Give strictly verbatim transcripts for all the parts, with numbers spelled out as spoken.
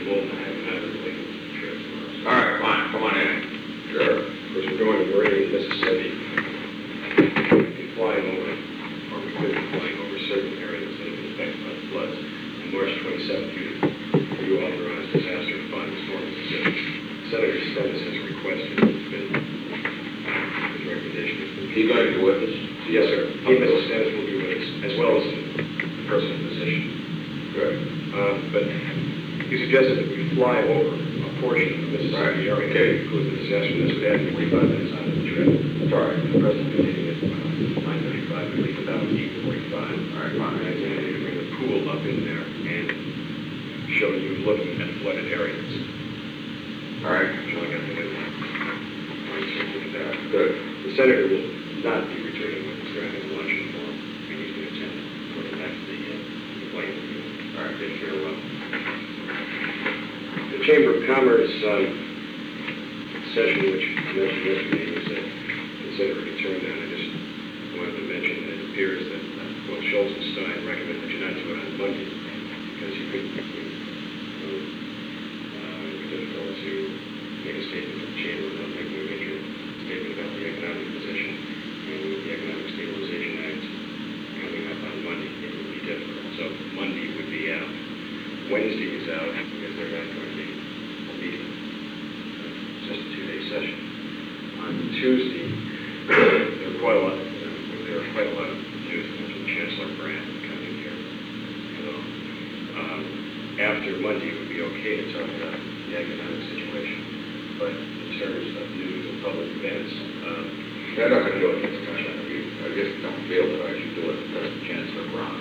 and we'll have another link trip. All right, fine, come on in. Sure. Because we're going to Meridian, Mississippi. We'll be flying over, or we could be flying over certain areas that have been affected by the floods. On March twenty-seventh, you, you authorized disaster fund storm position. Senator Stennis has requested, it's been, his recommendation has been. He going to be with us? Yes, sir. He and Mister Stennis will be with us, as well as the personal position. Good. Um, but he suggested that we fly over a portion of the Mississippi Right. area, Okay. include the disaster. This would add forty-five minutes onto the trip. It's all right. The president meeting at nine thirty-five, we leave about eight forty-five. All right, fine. And then to bring the pool up in there and show you looking at flooded areas. All right. Showing up the window. That. Good. The senator will not be returning with his grabbing luncheon for him, and he's going to attend going back to the, uh, the plane. All right. Bid farewell. The Chamber of Commerce um, session, which I mentioned yesterday, was uh, considered a turn down. I just wanted to mention that it appears that uh, both Schultz and Stein recommend that you not do it on Monday because you could, you, um, uh, it would be difficult to make a statement to the Chamber without making a major statement about the economic position. And with the Economic Stabilization Act coming up on Monday, it would be difficult. So Monday would be out. Wednesday is out because they're not going to be a meeting. It's just a two-day session. On Tuesday, there are quite a lot. Uh, there are quite a lot of news from Chancellor Brandt coming here. So um, after Monday, it would be okay to talk about the economic situation, but in terms of news and public events, um, They're not going to do it this time. I just don't feel that I should do it. That's Chancellor Brown.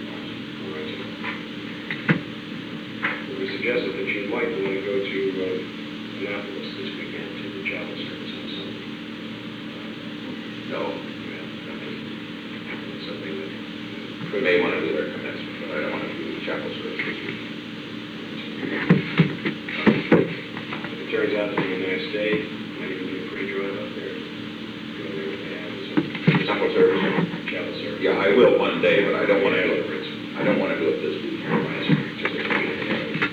it was suggested that you might want to go to uh, Annapolis this weekend to the chapel service on Sunday. No. Yeah, that was something that We may want to do their commencement, but I don't want to do the chapel service this week. if it turns out to be a nice day, maybe it'll be a free drive up there. Go there with the hours and Chapel service? chapel service. Yeah, I will one day, but I don't want to do it. It's I don't want to do it this week. just a community.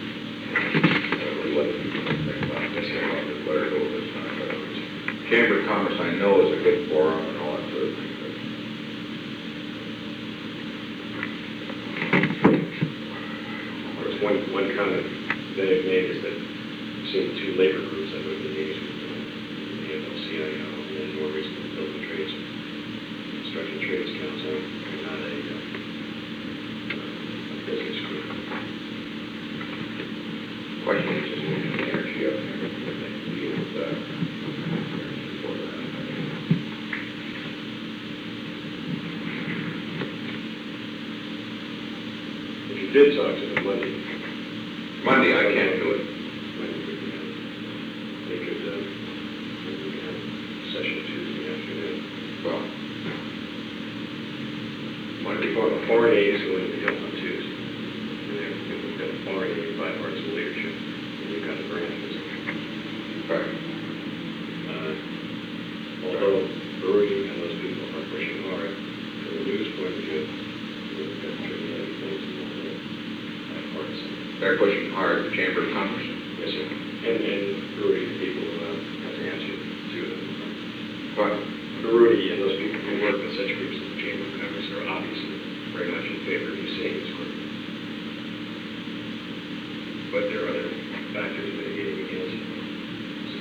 Chamber of Commerce, I know, is a good forum and all that sort of thing. But There's one, one comment that I've made is that I've seen two labor groups that would be engaged with the A F L C I O and then more recently Building Trades, Construction Trades Council, and not a, uh, a business group. question is just looking at the energy up there. They can deal with that. Before that. If you did talk to them Monday, Monday, I can't do it. Monday could be, uh, they could, uh, maybe have a session Tuesday afternoon. Well, Monday, Before the foreign aid is going to be held on Tuesday. And then we've got the foreign aid bipartisan leadership, and you've got the branches. right. Uh, although Brody and those people are pushing hard from the news point of view, we've got to turn the other things and all that bipartisan. They're pushing hard, the Chamber of Commerce. Yes, sir. And, and Brody, the people uh, have to answer to them. But Brody and those people who work with such groups as the Chamber of Commerce are obviously very much in favor of you seeing this work. But there are other factors mitigating against it. So,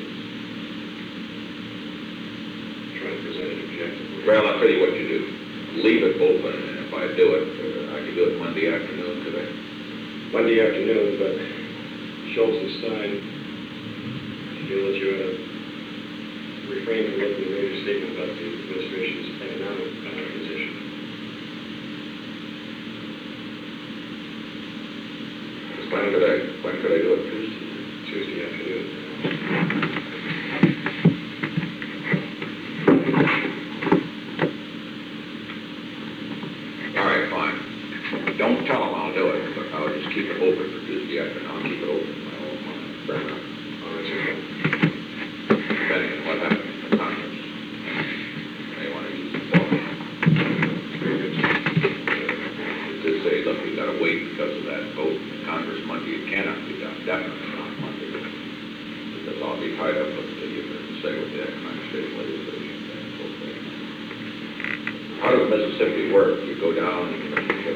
trying to present it objectively. well, I'll tell you what you do. Leave it open, and if I do it, uh, I can do it Monday afternoon today. Monday afternoon, but Schultz and Stein feel that you ought to refrain from making a major statement about the administration's economic uh, position. When could I, when could I do it? Tuesday? Tuesday afternoon. All right, fine. Don't tell them I'll do it, but I'll just keep it open for Tuesday afternoon. I'll keep it open in my own mind. Fair enough. Oh, that's okay. Depending on what happens in the Congress. They want to use the phone. Very good. To say, look, we gotta wait because of that vote in Congress Monday you cannot be done, definitely not Monday. Because I'll be tied up with the, say with the economic stabilization and so forth. How does Mississippi work? You go down, you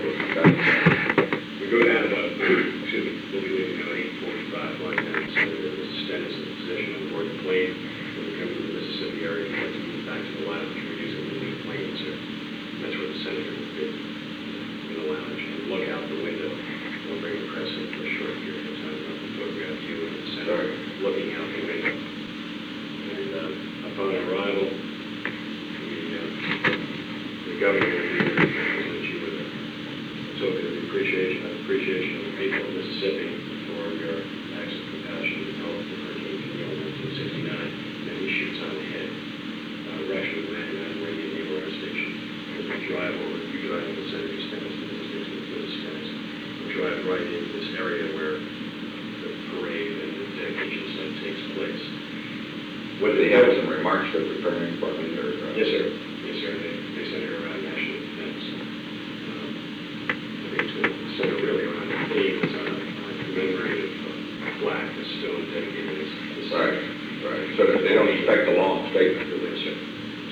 We go down about, excuse me, we'll be leaving about eight forty-five, like that, so Mister Stennis in position on board the plane. When we come to the Mississippi area, we have to move back to the lounge, we're using the new planes here. That's where the senator will be, in the lounge, and look out the window. We'll bring the press in for a short period of time, I'll photograph you and the senator looking out the window. And uh, upon arrival, the, uh, the governor will be there to present you with a token of appreciation, of appreciation of the people of Mississippi for your acts of compassion and help in Hurricane Fiona in nineteen sixty-nine. And he shoots on ahead, uh, Rashford landing on Reagan Naval Air Station. As we drive over, you drive into Senator Stennis, and this is Missus Stennis. We drive right into this area where the parade and the dedication site takes place. Would they have some remarks that preparing for me, or? uh, Yes, sir. Yes, sir. They, they center around national defense. Um, I think to center really around the theme is on a, on a commemorative uh, plaque, a stone dedicated to this. Right, right, so that they don't expect a long statement, do they, sir?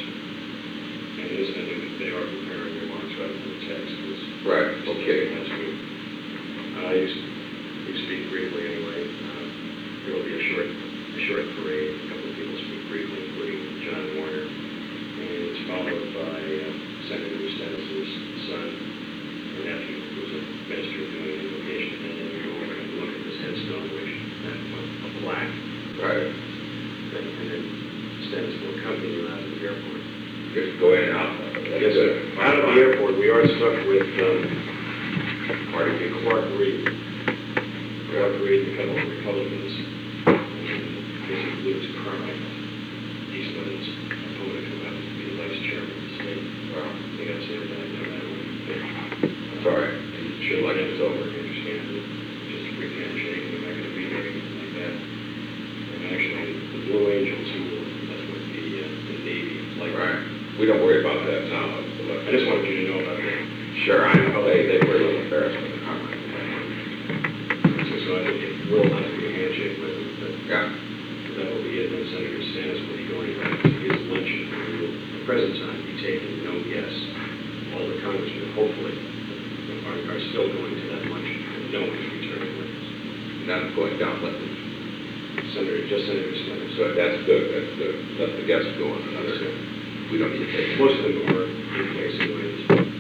And it is, I think that they are preparing remarks rather than text. It's, Right, okay. That's good. Uh, you, s- you speak briefly anyway. Uh, there will be a short, a short parade. A couple of people speak briefly, including John Warner. And it's followed by uh, Senator Stennis's son or nephew, who's a minister doing an invocation, and then you go over and look at this headstone, which has a plaque, Right, and, and then Stennis will accompany you out of the airport. just go in and out. Yes, sir. Out of the airport, we are stuck with um, Party people. Clark Reed. Clark Reed, a couple of Republicans, and basically Louis Carmichael, Eastman's opponent, who happens to be the vice chairman of the state. Well, They got to say that, I know that one. sorry. Sure, like it's over, you understand, it. Just a brief handshake, we're not gonna be there, anything like that. And actually, the Blue Angels, who will, that's what the, uh, the Navy, like. Right, we don't worry about that now. I just wanted you to know about that. Sure, I know, they, they were a little embarrassed with the comment. So, so I think it will have to be a handshake with them, but Yeah, that will be it. Then Senator Stennis will be going back to his luncheon, where he will, the present time, be taking no yes. All the congressmen, hopefully, are, are still going to that luncheon, and no one's returning with us. not going down with it. Senator, just Senator Stennis. So that's good, that's good. Let the guests go on another, we don't need to take it. Most of them were in place in ways.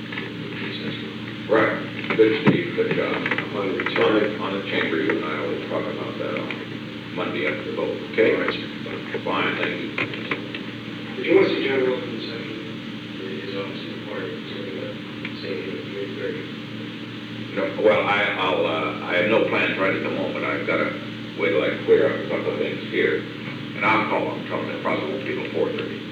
Right, good, Steve, good job. Upon On return, the, on the chamber, you and I always talk about that on Monday after the vote. Okay. All right, fine, thank you. did you want to see John Wilson this afternoon? His office in the party, something about saying he was very, very. No, well, I, I'll, uh, I have no plans right at the moment. I've got to wait till I clear up a couple of things here. And I'll call them, tell them it probably won't be till four thirty.